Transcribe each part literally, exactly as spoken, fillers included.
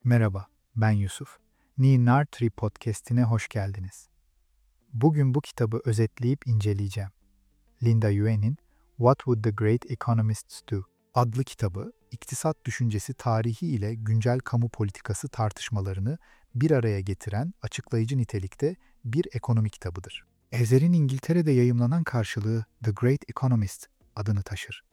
Merhaba, ben Yusuf. Ninar Tree Podcast'ine hoş geldiniz. Bugün bu kitabı özetleyip inceleyeceğim. Linda Yuen'in What Would the Great Economists Do? Adlı kitabı, iktisat düşüncesi tarihi ile güncel kamu politikası tartışmalarını bir araya getiren açıklayıcı nitelikte bir ekonomi kitabıdır. Eser'in İngiltere'de yayımlanan karşılığı The Great Economist adını taşır.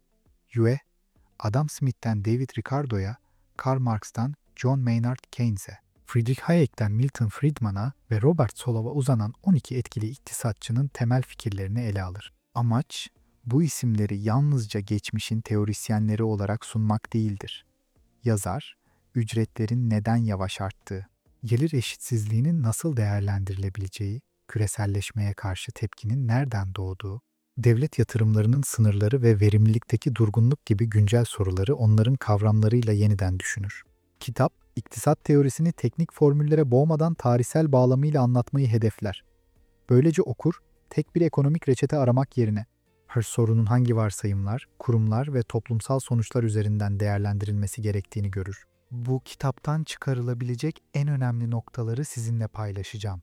Yue, Adam Smith'ten David Ricardo'ya, Karl Marx'tan John Maynard Keynes'e, Friedrich Hayek'ten Milton Friedman'a ve Robert Solov'a uzanan on iki etkili iktisatçının temel fikirlerini ele alır. Amaç, bu isimleri yalnızca geçmişin teorisyenleri olarak sunmak değildir. Yazar, ücretlerin neden yavaş arttığı, gelir eşitsizliğinin nasıl değerlendirilebileceği, küreselleşmeye karşı tepkinin nereden doğduğu, devlet yatırımlarının sınırları ve verimlilikteki durgunluk gibi güncel soruları onların kavramlarıyla yeniden düşünür. Kitap, iktisat teorisini teknik formüllere boğmadan tarihsel bağlamıyla anlatmayı hedefler. Böylece okur, tek bir ekonomik reçete aramak yerine, her sorunun hangi varsayımlar, kurumlar ve toplumsal sonuçlar üzerinden değerlendirilmesi gerektiğini görür. Bu kitaptan çıkarılabilecek en önemli noktaları sizinle paylaşacağım.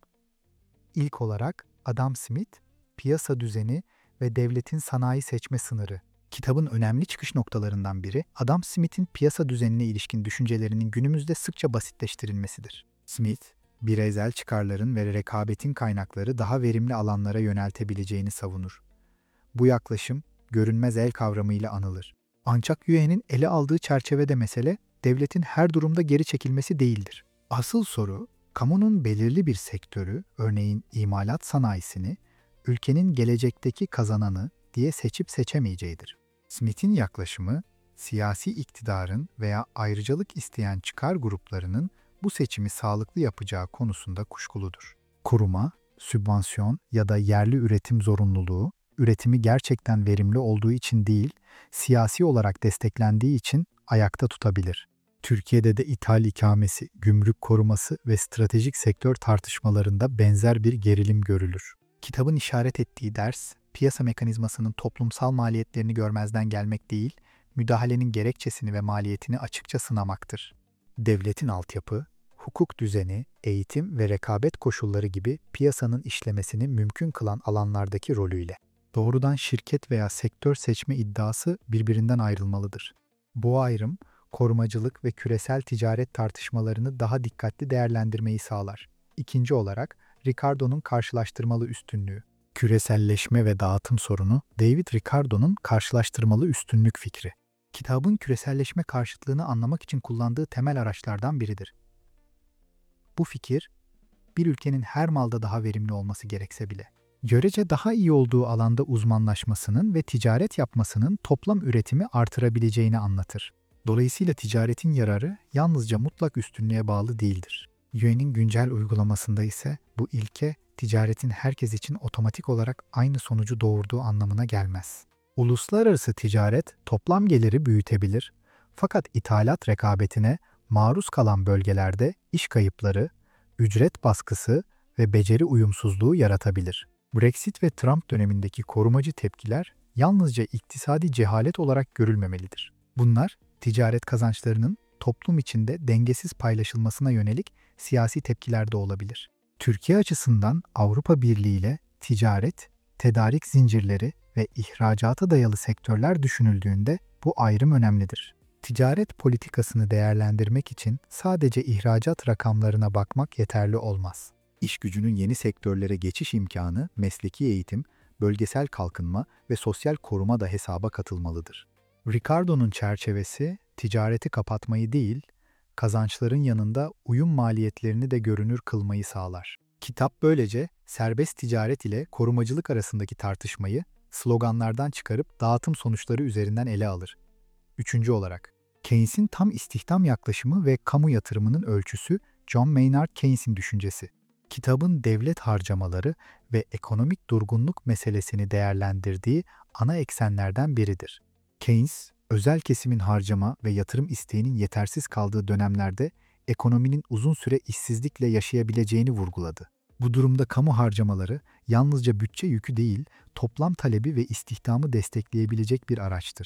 İlk olarak Adam Smith, piyasa düzeni ve devletin sanayi seçme sınırı. Kitabın önemli çıkış noktalarından biri, Adam Smith'in piyasa düzenine ilişkin düşüncelerinin günümüzde sıkça basitleştirilmesidir. Smith, bireysel çıkarların ve rekabetin kaynakları daha verimli alanlara yöneltebileceğini savunur. Bu yaklaşım, görünmez el kavramıyla anılır. Ancak Yuen'in ele aldığı çerçevede mesele, devletin her durumda geri çekilmesi değildir. Asıl soru, kamunun belirli bir sektörü, örneğin imalat sanayisini, ülkenin gelecekteki kazananı diye seçip seçemeyeceğidir. Smith'in yaklaşımı, siyasi iktidarın veya ayrıcalık isteyen çıkar gruplarının bu seçimi sağlıklı yapacağı konusunda kuşkuludur. Koruma, sübvansiyon ya da yerli üretim zorunluluğu, üretimi gerçekten verimli olduğu için değil, siyasi olarak desteklendiği için ayakta tutabilir. Türkiye'de de ithal ikamesi, gümrük koruması ve stratejik sektör tartışmalarında benzer bir gerilim görülür. Kitabın işaret ettiği ders, piyasa mekanizmasının toplumsal maliyetlerini görmezden gelmek değil, müdahalenin gerekçesini ve maliyetini açıkça sınamaktır. Devletin altyapı, hukuk düzeni, eğitim ve rekabet koşulları gibi piyasanın işlemesini mümkün kılan alanlardaki rolüyle. Doğrudan şirket veya sektör seçme iddiası birbirinden ayrılmalıdır. Bu ayrım, korumacılık ve küresel ticaret tartışmalarını daha dikkatli değerlendirmeyi sağlar. İkinci olarak, Ricardo'nun karşılaştırmalı üstünlüğü. Küreselleşme ve dağıtım sorunu, David Ricardo'nun karşılaştırmalı üstünlük fikri. Kitabın küreselleşme karşıtlığını anlamak için kullandığı temel araçlardan biridir. Bu fikir, bir ülkenin her malda daha verimli olması gerekse bile, görece daha iyi olduğu alanda uzmanlaşmasının ve ticaret yapmasının toplam üretimi artırabileceğini anlatır. Dolayısıyla ticaretin yararı yalnızca mutlak üstünlüğe bağlı değildir. Yuen'in güncel uygulamasında ise bu ilke, ticaretin herkes için otomatik olarak aynı sonucu doğurduğu anlamına gelmez. Uluslararası ticaret toplam geliri büyütebilir, fakat ithalat rekabetine maruz kalan bölgelerde iş kayıpları, ücret baskısı ve beceri uyumsuzluğu yaratabilir. Brexit ve Trump dönemindeki korumacı tepkiler yalnızca iktisadi cehalet olarak görülmemelidir. Bunlar, ticaret kazançlarının toplum içinde dengesiz paylaşılmasına yönelik siyasi tepkiler de olabilir. Türkiye açısından Avrupa Birliği ile ticaret, tedarik zincirleri ve ihracata dayalı sektörler düşünüldüğünde bu ayrım önemlidir. Ticaret politikasını değerlendirmek için sadece ihracat rakamlarına bakmak yeterli olmaz. İş gücünün yeni sektörlere geçiş imkanı, mesleki eğitim, bölgesel kalkınma ve sosyal koruma da hesaba katılmalıdır. Ricardo'nun çerçevesi, ticareti kapatmayı değil, kazançların yanında uyum maliyetlerini de görünür kılmayı sağlar. Kitap böylece serbest ticaret ile korumacılık arasındaki tartışmayı sloganlardan çıkarıp dağıtım sonuçları üzerinden ele alır. Üçüncü olarak, Keynes'in tam istihdam yaklaşımı ve kamu yatırımının ölçüsü John Maynard Keynes'in düşüncesi. Kitabın devlet harcamaları ve ekonomik durgunluk meselesini değerlendirdiği ana eksenlerden biridir. Keynes, özel kesimin harcama ve yatırım isteğinin yetersiz kaldığı dönemlerde ekonominin uzun süre işsizlikle yaşayabileceğini vurguladı. Bu durumda kamu harcamaları yalnızca bütçe yükü değil, toplam talebi ve istihdamı destekleyebilecek bir araçtır.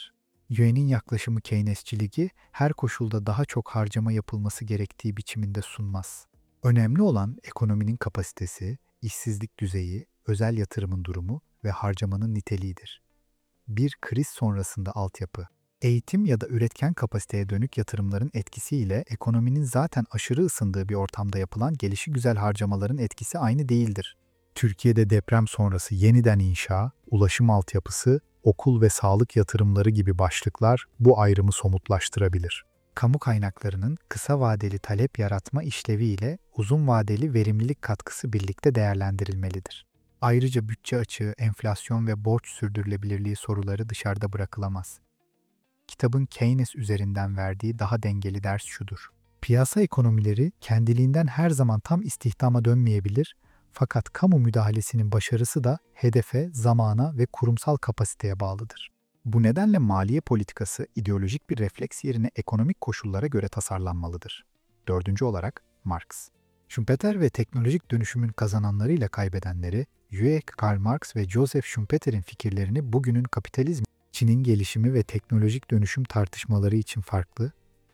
Yuen'in yaklaşımı Keynesçiliği her koşulda daha çok harcama yapılması gerektiği biçiminde sunmaz. Önemli olan ekonominin kapasitesi, işsizlik düzeyi, özel yatırımın durumu ve harcamanın niteliğidir. Bir kriz sonrasında altyapı, eğitim ya da üretken kapasiteye dönük yatırımların etkisiyle ekonominin zaten aşırı ısındığı bir ortamda yapılan gelişigüzel harcamaların etkisi aynı değildir. Türkiye'de deprem sonrası yeniden inşa, ulaşım altyapısı, okul ve sağlık yatırımları gibi başlıklar bu ayrımı somutlaştırabilir. Kamu kaynaklarının kısa vadeli talep yaratma işlevi ile uzun vadeli verimlilik katkısı birlikte değerlendirilmelidir. Ayrıca bütçe açığı, enflasyon ve borç sürdürülebilirliği soruları dışarıda bırakılamaz. Kitabın Keynes üzerinden verdiği daha dengeli ders şudur: piyasa ekonomileri kendiliğinden her zaman tam istihdama dönmeyebilir, fakat kamu müdahalesinin başarısı da hedefe, zamana ve kurumsal kapasiteye bağlıdır. Bu nedenle maliye politikası ideolojik bir refleks yerine ekonomik koşullara göre tasarlanmalıdır. Dördüncü olarak Marx. Schumpeter ve teknolojik dönüşümün kazananlarıyla kaybedenleri, Yue, Karl Marx ve Joseph Schumpeter'in fikirlerini bugünün kapitalizm, Çin'in gelişimi ve teknolojik dönüşüm tartışmaları için farklı,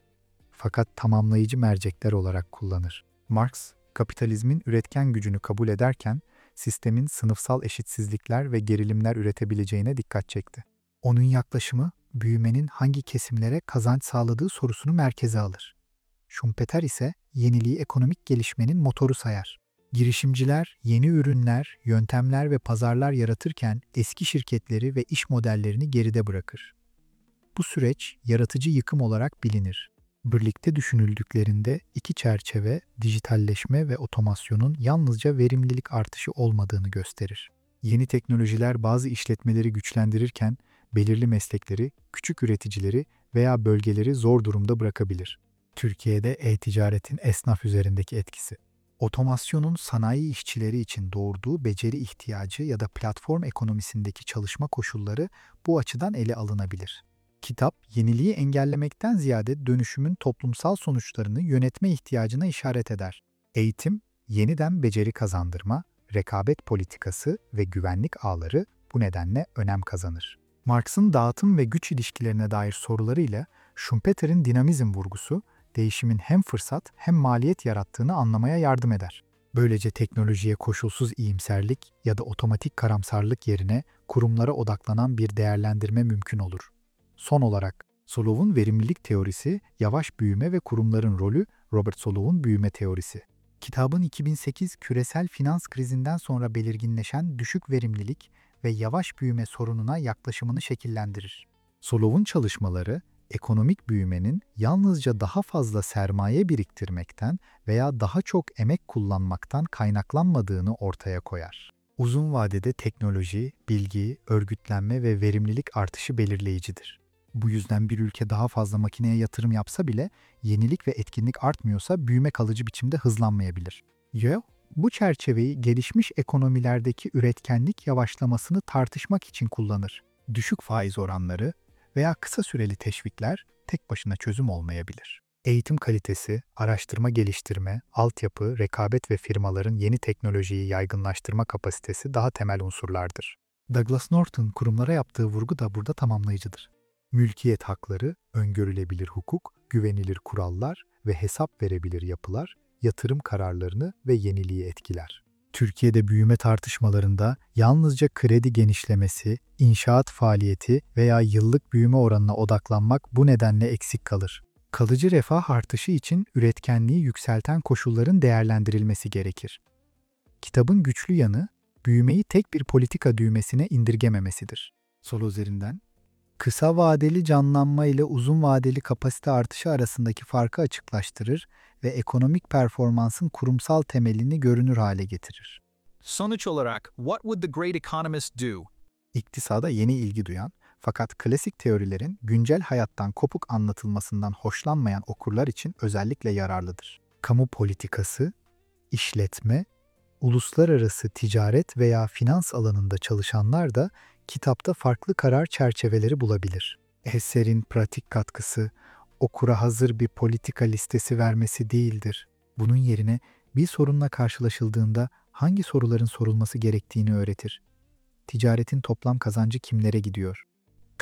fakat tamamlayıcı mercekler olarak kullanır. Marx, kapitalizmin üretken gücünü kabul ederken, sistemin sınıfsal eşitsizlikler ve gerilimler üretebileceğine dikkat çekti. Onun yaklaşımı, büyümenin hangi kesimlere kazanç sağladığı sorusunu merkeze alır. Schumpeter ise yeniliği ekonomik gelişmenin motoru sayar. Girişimciler yeni ürünler, yöntemler ve pazarlar yaratırken eski şirketleri ve iş modellerini geride bırakır. Bu süreç yaratıcı yıkım olarak bilinir. Birlikte düşünüldüklerinde iki çerçeve, dijitalleşme ve otomasyonun yalnızca verimlilik artışı olmadığını gösterir. Yeni teknolojiler bazı işletmeleri güçlendirirken belirli meslekleri, küçük üreticileri veya bölgeleri zor durumda bırakabilir. Türkiye'de e-ticaretin esnaf üzerindeki etkisi. Otomasyonun sanayi işçileri için doğurduğu beceri ihtiyacı ya da platform ekonomisindeki çalışma koşulları bu açıdan ele alınabilir. Kitap, yeniliği engellemekten ziyade dönüşümün toplumsal sonuçlarını yönetme ihtiyacına işaret eder. Eğitim, yeniden beceri kazandırma, rekabet politikası ve güvenlik ağları bu nedenle önem kazanır. Marx'ın dağıtım ve güç ilişkilerine dair sorularıyla Schumpeter'in dinamizm vurgusu, değişimin hem fırsat hem maliyet yarattığını anlamaya yardım eder. Böylece teknolojiye koşulsuz iyimserlik ya da otomatik karamsarlık yerine kurumlara odaklanan bir değerlendirme mümkün olur. Son olarak, Solov'un verimlilik teorisi, yavaş büyüme ve kurumların rolü, Robert Solov'un büyüme teorisi. Kitabın iki bin sekiz küresel finans krizinden sonra belirginleşen düşük verimlilik ve yavaş büyüme sorununa yaklaşımını şekillendirir. Solov'un çalışmaları, ekonomik büyümenin yalnızca daha fazla sermaye biriktirmekten veya daha çok emek kullanmaktan kaynaklanmadığını ortaya koyar. Uzun vadede teknoloji, bilgi, örgütlenme ve verimlilik artışı belirleyicidir. Bu yüzden bir ülke daha fazla makineye yatırım yapsa bile yenilik ve etkinlik artmıyorsa büyüme kalıcı biçimde hızlanmayabilir. Yeo, bu çerçeveyi gelişmiş ekonomilerdeki üretkenlik yavaşlamasını tartışmak için kullanır. Düşük faiz oranları veya kısa süreli teşvikler tek başına çözüm olmayabilir. Eğitim kalitesi, araştırma geliştirme, altyapı, rekabet ve firmaların yeni teknolojiyi yaygınlaştırma kapasitesi daha temel unsurlardır. Douglas North'un kurumlara yaptığı vurgu da burada tamamlayıcıdır. Mülkiyet hakları, öngörülebilir hukuk, güvenilir kurallar ve hesap verebilir yapılar, yatırım kararlarını ve yeniliği etkiler. Türkiye'de büyüme tartışmalarında yalnızca kredi genişlemesi, inşaat faaliyeti veya yıllık büyüme oranına odaklanmak bu nedenle eksik kalır. Kalıcı refah artışı için üretkenliği yükselten koşulların değerlendirilmesi gerekir. Kitabın güçlü yanı, büyümeyi tek bir politika düğmesine indirgememesidir. Sol üzerinden, kısa vadeli canlanma ile uzun vadeli kapasite artışı arasındaki farkı açıklaştırır ve ekonomik performansın kurumsal temelini görünür hale getirir. Sonuç olarak, what would the great economist do? İktisada yeni ilgi duyan, fakat klasik teorilerin güncel hayattan kopuk anlatılmasından hoşlanmayan okurlar için özellikle yararlıdır. Kamu politikası, işletme, uluslararası ticaret veya finans alanında çalışanlar da kitapta farklı karar çerçeveleri bulabilir. Eserin pratik katkısı, okura hazır bir politika listesi vermesi değildir. Bunun yerine bir sorunla karşılaşıldığında hangi soruların sorulması gerektiğini öğretir. Ticaretin toplam kazancı kimlere gidiyor?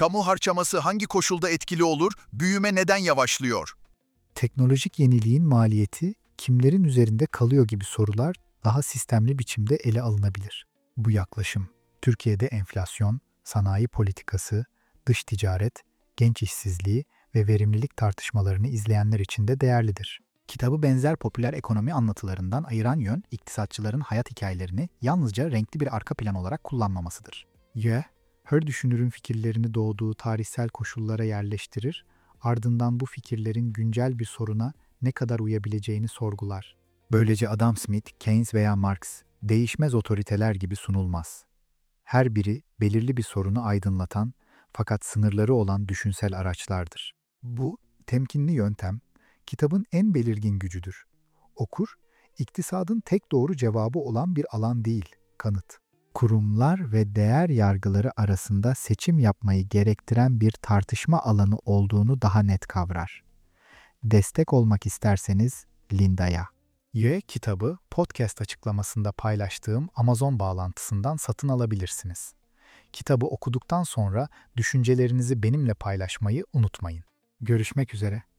Kamu harcaması hangi koşulda etkili olur? Büyüme neden yavaşlıyor? Teknolojik yeniliğin maliyeti kimlerin üzerinde kalıyor gibi sorular daha sistemli biçimde ele alınabilir. Bu yaklaşım, Türkiye'de enflasyon, sanayi politikası, dış ticaret, genç işsizliği ve verimlilik tartışmalarını izleyenler için de değerlidir. Kitabı benzer popüler ekonomi anlatılarından ayıran yön, iktisatçıların hayat hikayelerini yalnızca renkli bir arka plan olarak kullanmamasıdır. Ye, her düşünürün fikirlerini doğduğu tarihsel koşullara yerleştirir, ardından bu fikirlerin güncel bir soruna ne kadar uyabileceğini sorgular. Böylece Adam Smith, Keynes veya Marx, değişmez otoriteler gibi sunulmaz. Her biri belirli bir sorunu aydınlatan fakat sınırları olan düşünsel araçlardır. Bu temkinli yöntem, kitabın en belirgin gücüdür. Okur, iktisadın tek doğru cevabı olan bir alan değil, kanıt. Kurumlar ve değer yargıları arasında seçim yapmayı gerektiren bir tartışma alanı olduğunu daha net kavrar. Destek olmak isterseniz Linda'ya. Y kitabı podcast açıklamasında paylaştığım Amazon bağlantısından satın alabilirsiniz. Kitabı okuduktan sonra düşüncelerinizi benimle paylaşmayı unutmayın. Görüşmek üzere.